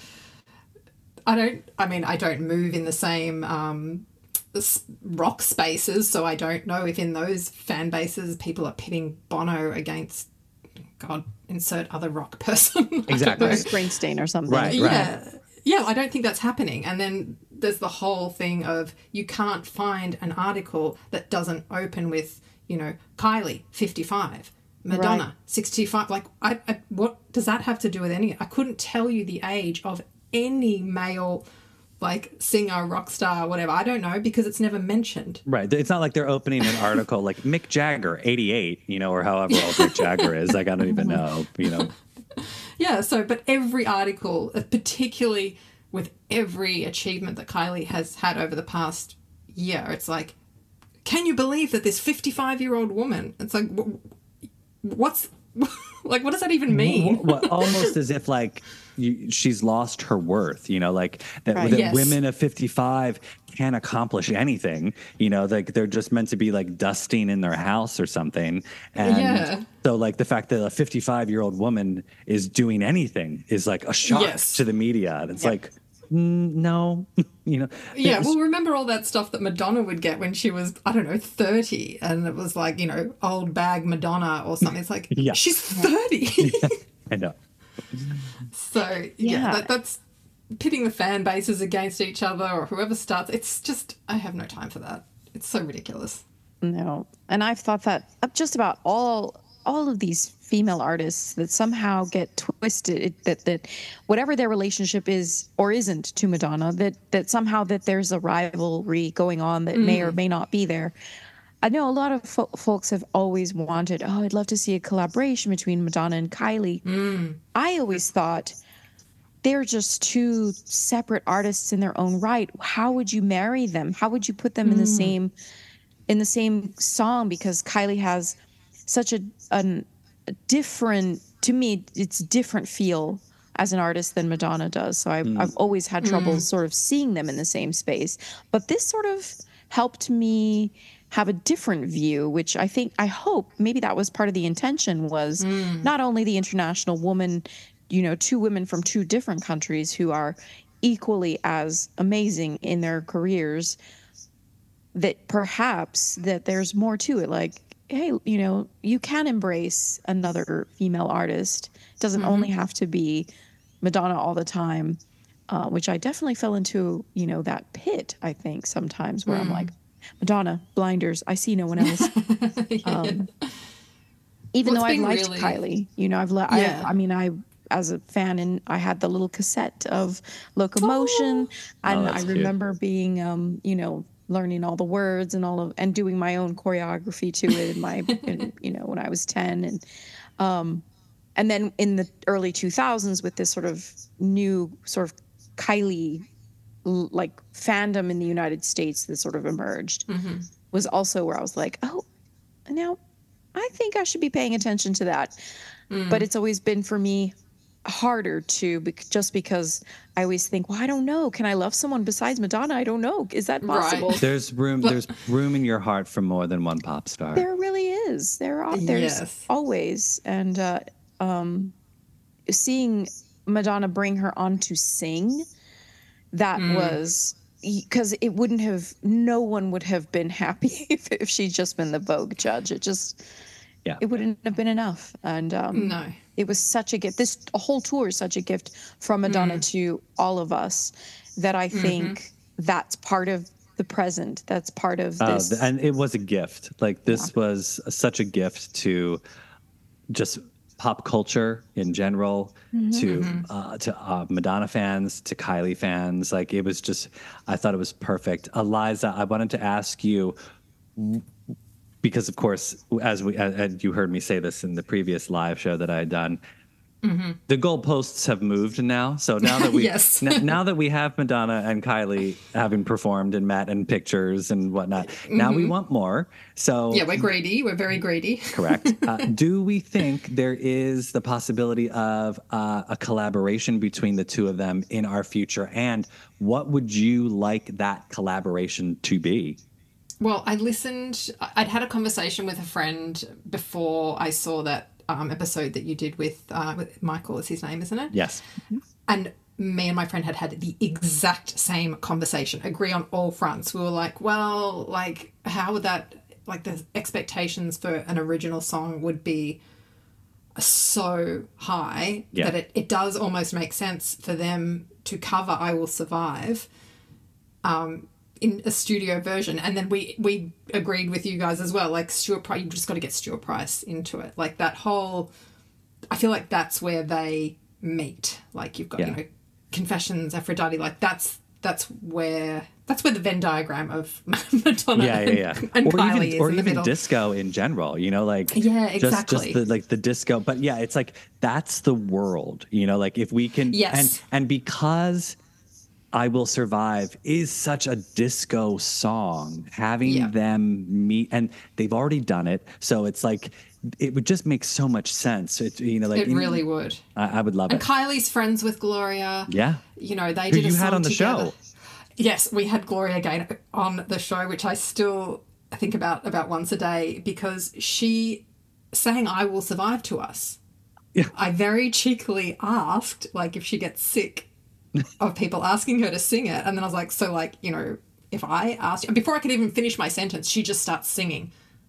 I don't. I mean, I don't move in the same um, rock spaces, so I don't know if in those fan bases people are pitting Bono against God, insert other rock person. Exactly, Springsteen or something. Right, right. Yeah. Yeah, I don't think that's happening. And then there's the whole thing of you can't find an article that doesn't open with, you know, Kylie, fifty-five, Madonna, right. sixty-five. Like, I, I, what does that have to do with any? I couldn't tell you the age of any male, like, singer, rock star, whatever. I don't know because it's never mentioned. Right. It's not like they're opening an article like Mick Jagger, eighty-eight, you know, or however old Mick Jagger is. Like, I don't even know, you know. Yeah, so, but every article, particularly with every achievement that Kylie has had over the past year, it's like, can you believe that this fifty-five-year-old woman, it's like, what's, like, what does that even mean? Well, almost as if, like, you, she's lost her worth, you know, like that, right. that yes. women of fifty-five can't accomplish anything, you know, like they're just meant to be like dusting in their house or something. And yeah. so like the fact that a fifty-five year old woman is doing anything is like a shock yes. to the media. And it's yeah. like, mm, no, you know. Yeah. Well, remember all that stuff that Madonna would get when she was, I don't know, thirty. And it was like, you know, old bag Madonna or something. It's like, yeah. she's thirty. Yeah, I know. So, yeah, yeah. That, that's pitting the fan bases against each other or whoever starts. It's just, I have no time for that. It's so ridiculous. No. And I've thought that just about all all of these female artists that somehow get twisted, that that whatever their relationship is or isn't to Madonna, that, that somehow that there's a rivalry going on that mm. may or may not be there. I know a lot of fo- folks have always wanted, oh, I'd love to see a collaboration between Madonna and Kylie. Mm. I always thought they're just two separate artists in their own right. How would you marry them? How would you put them mm. in the same in the same song? Because Kylie has such a, a, a different, to me, it's different feel as an artist than Madonna does. So I've, I've always had trouble sort of seeing them in the same space. But this sort of helped me have a different view, which I think, I hope maybe that was part of the intention, was not only the international woman, you know, two women from two different countries who are equally as amazing in their careers, that perhaps that there's more to it. Like, hey, you know, you can embrace another female artist. It doesn't mm-hmm. only have to be Madonna all the time, uh, which I definitely fell into, you know, that pit, I think, sometimes where mm. I'm like, Madonna, blinders, I see no one else. yeah. um, even well, though I liked really... Kylie, you know, I've le- yeah. I, I mean, I, as a fan, and I had the little cassette of Locomotion, oh. and oh, I remember cute. being, um, you know, learning all the words and all of, and doing my own choreography to it in my, in, you know, when I was ten. And, um, and then in the early two thousands with this sort of new sort of Kylie, like fandom in the United States that sort of emerged mm-hmm. was also where I was like, oh, now I think I should be paying attention to that. Mm. But it's always been for me harder to, just because I always think, well, I don't know. Can I love someone besides Madonna? I don't know. Is that possible? Right. There's room. There's room in your heart for more than one pop star. There really is. There are. There's yes. always. And uh, um, seeing Madonna bring her on to sing, that mm. was, because it wouldn't have. No one would have been happy if, if she'd just been the Vogue judge. It just. Yeah. It wouldn't have been enough. And um, no. It was such a gift. This whole tour is such a gift from Madonna mm. to all of us that I think mm-hmm. that's part of the present. That's part of this. Uh, and it was a gift. Like this yeah. was such a gift to just pop culture in general, mm-hmm. to mm-hmm. Uh, to uh, Madonna fans, to Kylie fans. Like it was just, I thought it was perfect. Eliza, I wanted to ask you, because of course, as we as you heard me say this in the previous live show that I had done, mm-hmm. the goalposts have moved now. So now that we yes. n- now that we have Madonna and Kylie having performed and met in pictures and whatnot, mm-hmm. now we want more. So yeah, we're greedy. We're very greedy. Correct. Uh, do we think there is the possibility of uh, a collaboration between the two of them in our future? And what would you like that collaboration to be? Well, I listened, I'd had a conversation with a friend before I saw that um, episode that you did with, uh, with Michael, is his name, isn't it? Yes. And me and my friend had had the exact same conversation, agree on all fronts. We were like, well, like, how would that, like, the expectations for an original song would be so high yeah. that it, it does almost make sense for them to cover I Will Survive um in a studio version. And then we we agreed with you guys as well, like Stuart Price, you just got to get Stuart Price into it, like that whole, I feel like that's where they meet. Like you've got yeah. you know Confessions, Aphrodite, like that's that's where that's where the Venn diagram of Madonna yeah, yeah, yeah. and or Kylie even, is or in the even middle. Disco in general, you know, like yeah exactly just, just the, like the disco. But yeah, it's like that's the world, you know, like if we can yes. and and because I Will Survive is such a disco song, having yeah. them meet, and they've already done it. So it's like, it would just make so much sense. It, you know, like it really you know, would. I, I would love and it. And Kylie's friends with Gloria. Yeah. You know, they Who did a you song had on the together. show. Yes, we had Gloria Gaynor on the show, which I still think about about once a day, because she sang I Will Survive to us. Yeah. I very cheekily asked, like, if she gets sick of people asking her to sing it. And then I was like, so like, you know, if I asked you, before I could even finish my sentence, she just starts singing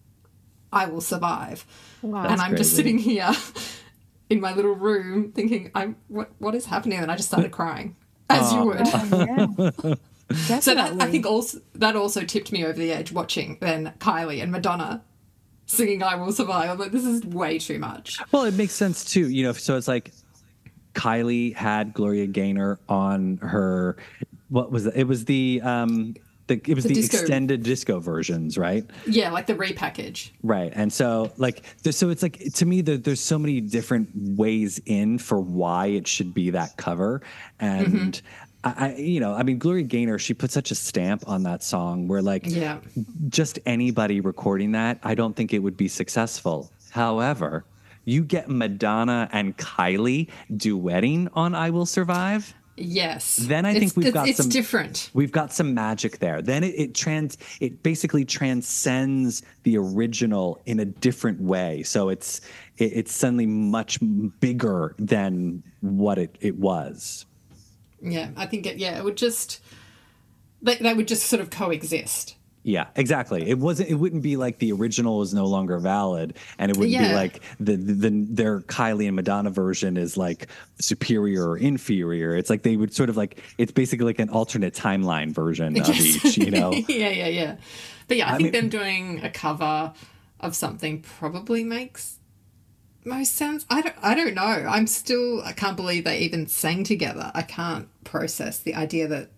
I Will Survive. Wow. And That's I'm crazy. just sitting here in my little room thinking, I'm what what is happening? And I just started crying, as Aww. you would. Oh, yeah. So that, I think also that also tipped me over the edge, watching then Kylie and Madonna singing I Will Survive. I'm like, this is way too much. Well, it makes sense too, you know, so it's like Kylie had Gloria Gaynor on her, what was it? It was the, um, the it was the, the, disco. extended disco versions, right? Yeah, like the repackage. Right. And so like, so it's like, to me, there, there's so many different ways in for why it should be that cover. And mm-hmm. I, you know, I mean, Gloria Gaynor, she put such a stamp on that song where like yeah. just anybody recording that, I don't think it would be successful. However, you get Madonna and Kylie duetting on "I Will Survive." Yes. Then I It's- think we've it's- got it's some different. We've got some magic there. Then it, it trans it basically transcends the original in a different way. So it's it, it's suddenly much bigger than what it, it was. Yeah, I think it. Yeah, it would just they, they would just sort of coexist. Yeah, exactly. It wasn't. It wouldn't be like the original is no longer valid, and it wouldn't be Yeah. like the, the the their Kylie and Madonna version is like superior or inferior. It's like they would sort of like it's basically like an alternate timeline version of each. You know. yeah, yeah, yeah. But yeah, I, I think mean- them doing a cover of something probably makes most sense. I don't. I don't know. I'm still. I can't believe they even sang together. I can't process the idea that.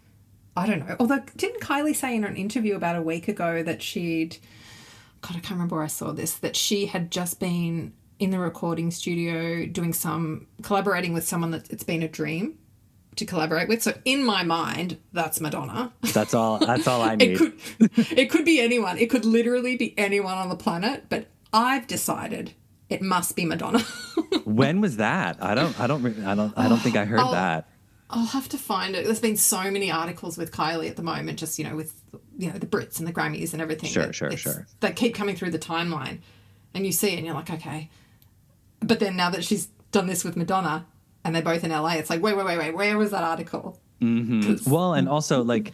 I don't know. Although, didn't Kylie say in an interview about a week ago that she'd, God, I can't remember where I saw this, that she had just been in the recording studio doing some, collaborating with someone that it's been a dream to collaborate with. So in my mind, that's Madonna. That's all. That's all I need. It could, it could be anyone. It could literally be anyone on the planet, but I've decided it must be Madonna. When was that? I don't. I don't. re- I don't. I don't think I heard Oh, that. I'll have to find it. There's been so many articles with Kylie at the moment, just, you know, with, you know, the Brits and the Grammys and everything. Sure, that sure, it's- sure. They keep coming through the timeline and you see it and you're like, okay. But then now that she's done this with Madonna and they're both in L A, it's like, wait, wait, wait, wait, where was that article? Well, and also like,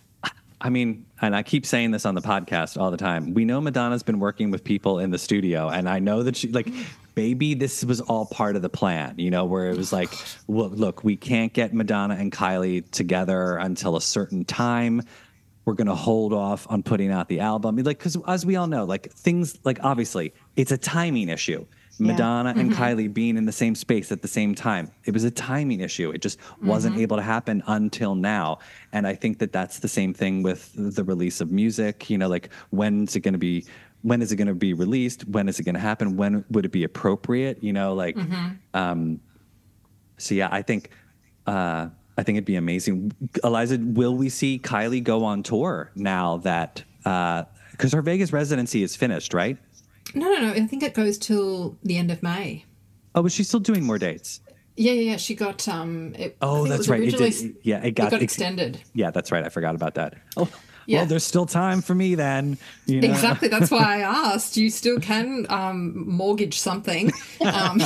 I mean, and I keep saying this on the podcast all the time. We know Madonna's been working with people in the studio, and I know that she like, maybe this was all part of the plan, you know, where it was like, well, look, we can't get Madonna and Kylie together until a certain time. We're going to hold off on putting out the album. Like, because as we all know, like things like obviously it's a timing issue. Madonna and Kylie being in the same space at the same time. It was a timing issue. It just wasn't able to happen until now. And I think that that's the same thing with the release of music. You know, like when's it going to be? When is it going to be released? When is it going to happen? When would it be appropriate? You know, like, um, so yeah, I think, uh, I think it'd be amazing. Eliza, will we see Kylie go on tour now that, uh, because her Vegas residency is finished, right? No, no, no. I think it goes till the end of May. Oh, but she's still doing more dates. Yeah, yeah, yeah. She got, um, it, I Oh, think it that's was right. It originally- did. Yeah, it got, it got ex- extended. Yeah, that's right. I forgot about that. Oh, Yeah. well, there's still time for me then. You know? Exactly. That's why I asked. You still can um, mortgage something, um,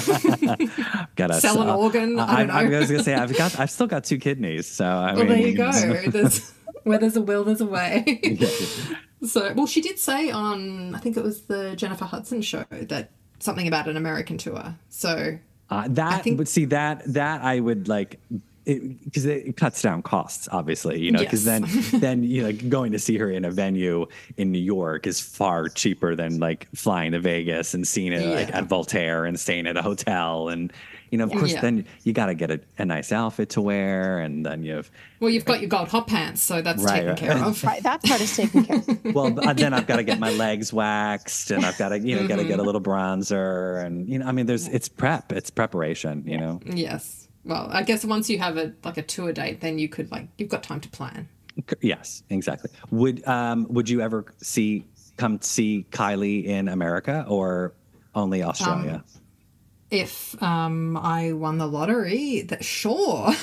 Gotta sell an uh, organ. I don't know. I, I was gonna say I've got. I've still got two kidneys. So I well, mean, there you go. There's, where there's a will, there's a way. Yeah. So, well, she did say on, I think it was the Jennifer Hudson show, that something about an American tour. So, Uh, that think- would see that that I would like because it, it cuts down costs, obviously, you know, because Yes. then then you know, like going to see her in a venue in New York is far cheaper than like flying to Vegas and seeing it like Yeah. at Voltaire and staying at a hotel, and you know, of course, Yeah. then you got to get a, a nice outfit to wear, and then you have well, you've got your gold hot pants, so that's Right, taken right. care of. Right, that part is taken care of. well, but then I've got to get my legs waxed, and I've got to you know got to get a little bronzer, and you know, I mean, there's it's prep, it's preparation, you know. Yes. Well, I guess once you have a like a tour date, then you could like you've got time to plan. Yes, exactly. Would um would you ever see come see Kylie in America or only Australia? If um, I won the lottery, that sure,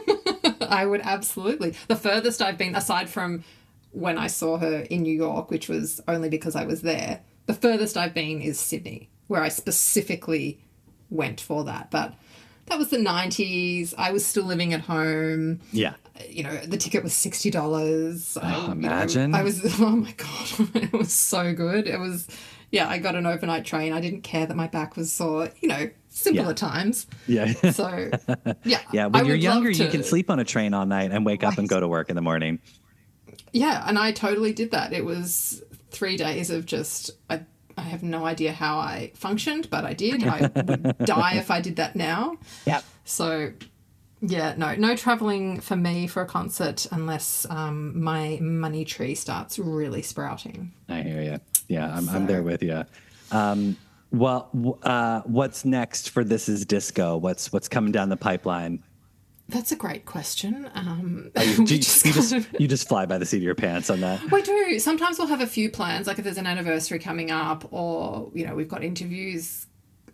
I would absolutely. The furthest I've been, aside from when I saw her in New York, which was only because I was there, the furthest I've been is Sydney, where I specifically went for that. But that was the nineties. I was still living at home. yeah. You know, the ticket was sixty dollars. Oh, imagine. I was, oh my God, it was so good. It was, yeah, I got an overnight train. I didn't care that my back was sore, you know, simpler Yeah. times. Yeah. So, yeah. yeah, I when you're would younger, love you to- can sleep on a train all night and wake up and go to work in the morning. Yeah, and I totally did that. It was three days of just, I, I have no idea how I functioned, but I did. I would die if I did that now. Yep. So, yeah, no, no traveling for me for a concert unless um, my money tree starts really sprouting. I hear you. Yeah, I'm I'm there with you. Um, well, w- uh, what's next for This Is Disco? What's what's coming down the pipeline? That's a great question. Um, You, we you just just kind of- you just fly by the seat of your pants on that. we do. Sometimes we'll have a few plans, like if there's an anniversary coming up, or you know, we've got interviews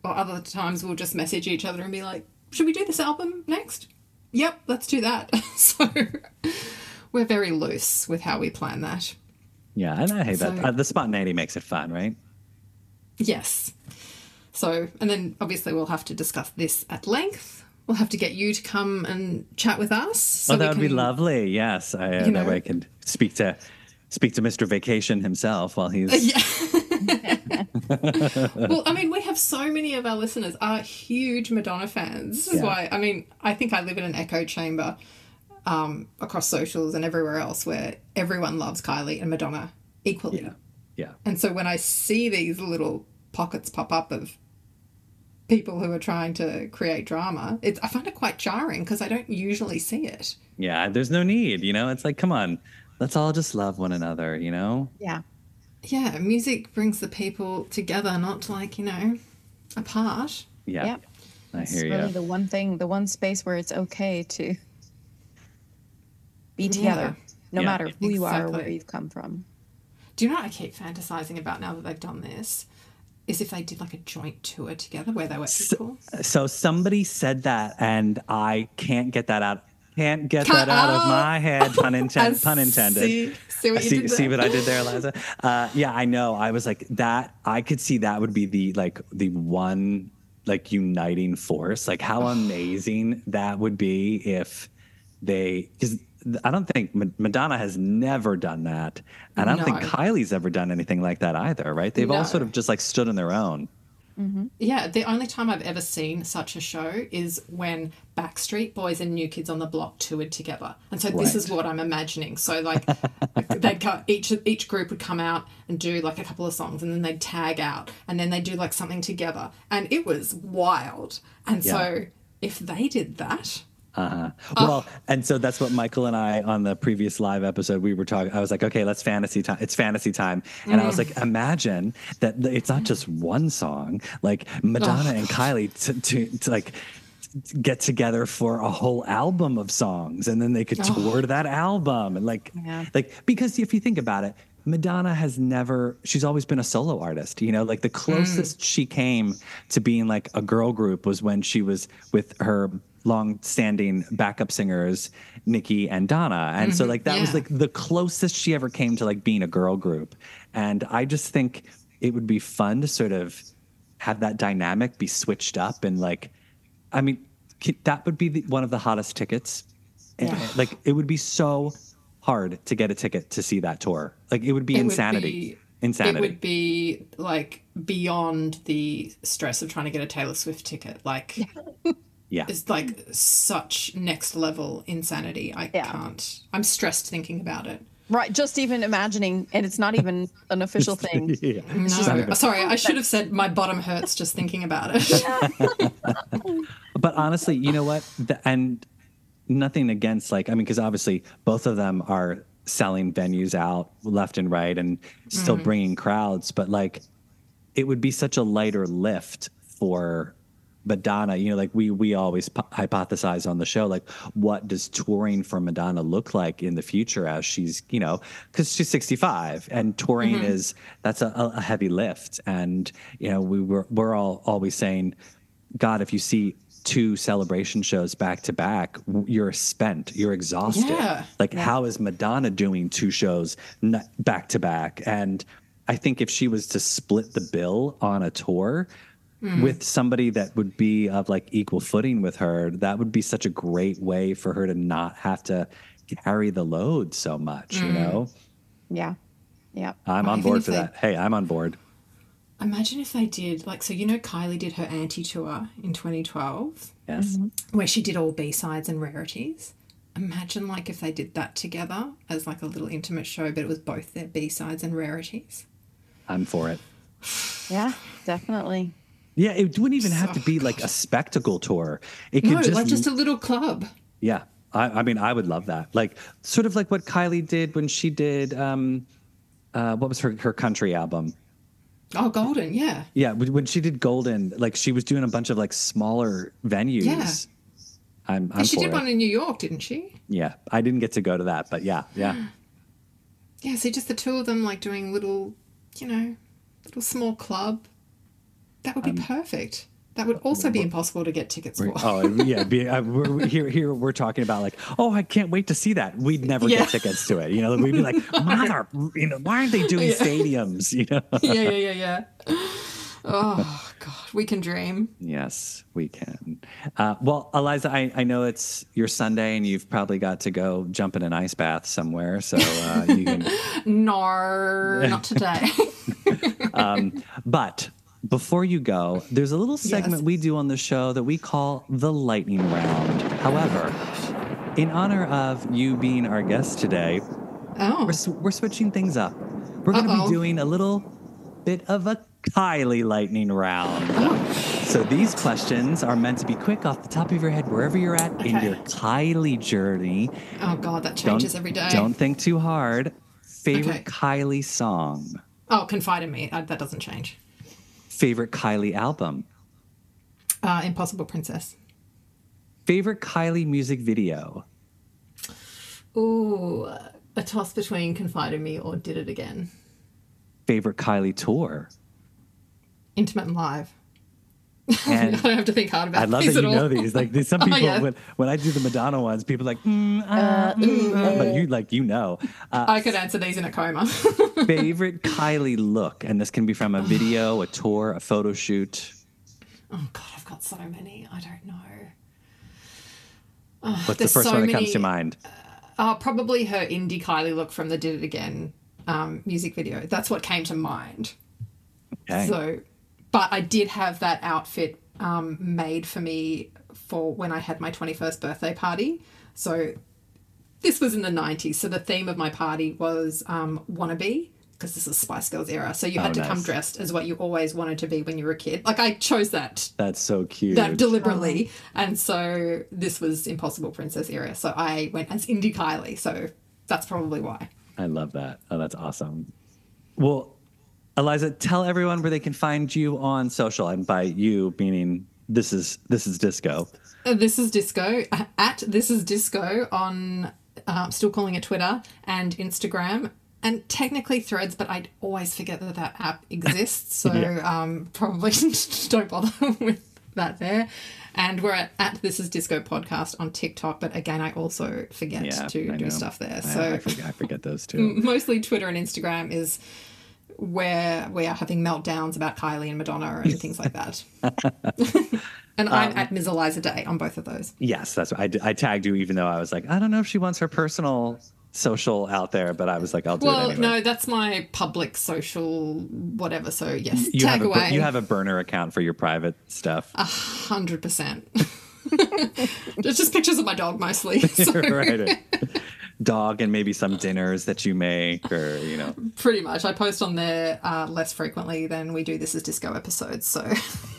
or other times we'll just message each other and be like, should we do this album next? Yep, let's do that. So we're very loose with how we plan that. Yeah, and I hate So- that. Uh, the spontaneity makes it fun, right? Yes. So, and then obviously we'll have to discuss this at length. We'll have to get you to come and chat with us. So Oh, that we would be can- lovely. Yes, I, uh, You that know. way I can speak to speak to Mister Vacation himself while he's. Yeah. Well, I mean, we have so many of our listeners are huge Madonna fans. This is Yeah. why, I mean, I think I live in an echo chamber um, across socials and everywhere else where everyone loves Kylie and Madonna equally. Yeah, yeah, And so when I see these little pockets pop up of people who are trying to create drama, it's I find it quite jarring because I don't usually see it. yeah. There's no need, you know. It's like, come on, let's all just love one another, you know. Yeah. Yeah, music brings the people together, not like, you know, apart. Yeah, Yep. I It's hear really you. the one thing, the one space where it's okay to be together, no Yeah. matter who you are or Exactly. where you've come from. Do you know what I keep fantasizing about now that they've done this? Is if they did like a joint tour together where they were equal. So somebody said that, and I can't get that out. Can't get Can't- that out of oh. my head. Pun, I inten- pun intended. See, see what you see, did see there? what I did there, Eliza? Uh, yeah, I know. I was like that. I could see that would be the like the one like uniting force. Like how amazing that would be if they because I don't think Ma- Madonna has never done that, and I don't think No. Kylie's ever done anything like that either. Right? They've all No. sort of just like stood on their own. Yeah, the only time I've ever seen such a show is when Backstreet Boys and New Kids on the Block toured together. And so this is Right. what I'm imagining. So like they'd co- each each group would come out and do like a couple of songs and then they'd tag out and then they'd do like something together. And it was wild. And Yeah. so if they did that, Uh-huh. Well, and so that's what Michael and I on the previous live episode we were talking. I was like, okay, let's fantasy time. It's fantasy time, and I was like, imagine that th- it's not just one song. Like Madonna and Kylie to, to, to like t- get together for a whole album of songs, and then they could tour that album and like, Yeah. like because if you think about it. Madonna has never, she's always been a solo artist, you know, like the closest she came to being like a girl group was when she was with her long-standing backup singers, Nikki and Donna. And so like that was yeah. like the closest she ever came to like being a girl group. And I just think it would be fun to sort of have that dynamic be switched up and like, I mean, ki- that would be the, one of the hottest tickets. And, Yeah. like it would be so hard to get a ticket to see that tour. Like it would be it would insanity. be- insanity. It would be like beyond the stress of trying to get a Taylor Swift ticket. Like yeah. it's like such next level insanity. I Yeah. can't. I'm stressed thinking about it. Right. Just even imagining, and it's not even an official thing. yeah. No, just- sorry, I should have said my bottom hurts just thinking about it. But honestly, you know what? The, and nothing against like, I mean, because obviously both of them are selling venues out left and right and still bringing crowds. But like, it would be such a lighter lift for Madonna. You know, like we we always p- hypothesize on the show, like what does touring for Madonna look like in the future as she's, you know, because she's sixty-five and touring is that's a, a heavy lift. And you know, we were we're all always saying, God, if you see two celebration shows back to back, w- you're spent, you're exhausted. Yeah. Like, how is Madonna doing two shows n- back to back? And I think if she was to split the bill on a tour with somebody that would be of like equal footing with her, that would be such a great way for her to not have to carry the load so much, you know? Yeah. Yeah. I'm Or on even board if for they- that. Hey, I'm on board. Imagine if they did, like, so you know, Kylie did her anti tour in twenty twelve, Yes. where she did all B sides and rarities. Imagine, like, if they did that together as like a little intimate show, but it was both their B sides and rarities. I'm for it. Yeah. Definitely. Yeah, it wouldn't even have to be like a spectacle tour. It could No, just, like just a little club. yeah. I, I mean, I would love that. Like, sort of like what Kylie did when she did, um, uh, what was her her country album? Oh, Golden, yeah. Yeah, when when she did Golden, like she was doing a bunch of like smaller venues. Yeah. I'm, I'm And she for did it. one in New York, didn't she? Yeah, I didn't get to go to that, but yeah, yeah. Yeah, so just the two of them, like doing little, you know, little small club. That would be perfect. That would also be impossible to get tickets for. Oh yeah, be, uh, we're, here here we're talking about like, oh, I can't wait to see that. We'd never Yeah. get tickets to it. You know, we'd be like, mother, you know, why aren't they doing Yeah. stadiums? You know. yeah, yeah, yeah, yeah. Oh God, we can dream. Yes, we can. Uh, well, Eliza, I, I know it's your Sunday and you've probably got to go jump in an ice bath somewhere, so uh, you can. No, not today. Um, but before you go, there's a little segment Yes. we do on the show that we call the lightning round. However, in honor of you being our guest today, Oh, we're, sw- we're switching things up. We're going to Uh-oh. be doing a little bit of a Kylie lightning round. So these questions are meant to be quick off the top of your head, wherever you're at in Okay. your Kylie journey. oh God, that Don't, changes every day. don't think too hard. Favorite Okay. Kylie song? Oh, confide in me. Uh, that doesn't change. Favorite Kylie album? Uh, Impossible Princess. Favorite Kylie music video? Ooh, a toss between confide in me or did it again. Favorite Kylie tour? Intimate and live. And I don't have to think hard about I love these that you at all. know these. Like there's some Oh, people yeah. when, when I do the Madonna ones, people are like, mm, uh, mm, uh, but you like you know. Uh, I could answer these in a coma. favorite Kylie look, and this can be from a video, a tour, a photo shoot. Oh God, I've got so many. I don't know. Oh, What's the there's first so one that many, comes to mind? Uh, probably her indie Kylie look from the Did It Again um, music video. That's what came to mind. Okay. So, but I did have that outfit um, made for me for when I had my twenty-first birthday party. So this was in the nineties. So the theme of my party was um, wannabe, because this is Spice Girls era. So you had Oh, to nice. come dressed as what you always wanted to be when you were a kid. Like I chose that That's so cute. that deliberately. And so this was Impossible Princess era. So I went as Indie Kylie. So that's probably why. I love that. Oh, that's awesome. Well, Eliza, tell everyone where they can find you on social, and by you meaning this is this is disco. Uh, This is Disco at This is Disco on uh, still calling it Twitter and Instagram and technically Threads, but I always forget that that app exists, so Yeah. um, probably don't bother with that there. And we're at, at This is Disco podcast on TikTok, but again, I also forget Yeah, to I do know. stuff there. I- So I, forget, I forget those two. mostly Twitter and Instagram is where we are having meltdowns about Kylie and Madonna and things like that. And I'm Um, at Miz Eliza Day on both of those. Yes, that's what I, did- I tagged you, even though I was like, I don't know if she wants her personal social out there, but I was like, I'll do Well, it anyway. no, that's my public social whatever. So yes, you tag have a, bur- away. you have a burner account for your private stuff. hundred percent. It's just pictures of my dog mostly. So right. Dog and maybe some dinners that you make, or you know. pretty much, I post on there uh, less frequently than we do This Is Disco episodes. So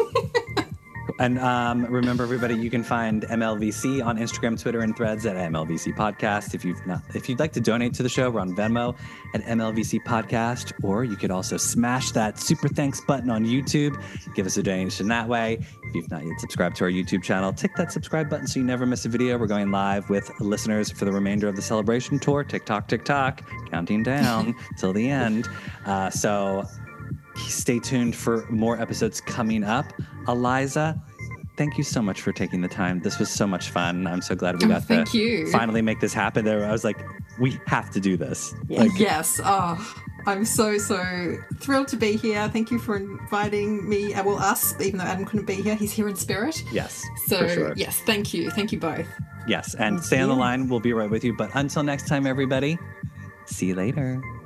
And um, remember, everybody, you can find M L V C on Instagram, Twitter, and Threads at M L V C Podcast. If you've not, if you'd like to donate to the show, we're on Venmo at M L V C Podcast, or you could also smash that super thanks button on YouTube. Give us a donation that way. If you've not yet subscribed to our YouTube channel, tick that subscribe button so you never miss a video. We're going live with listeners for the remainder of the celebration tour. Tick tock, tick tock, counting down till the end. Uh, so. Stay tuned for more episodes coming up. Eliza, thank you so much for taking the time. This was so much fun. I'm so glad we Oh, got thank to you. finally make this happen. There, I was like, we have to do this. Like, yes, oh, I'm so so thrilled to be here. Thank you for inviting me. uh, Well, us, even though Adam couldn't be here, he's here in spirit. yes, So for sure. yes, thank you, thank you both. Yes, and stay on the Yeah. line. We'll be right with you. But until next time, everybody, see you later.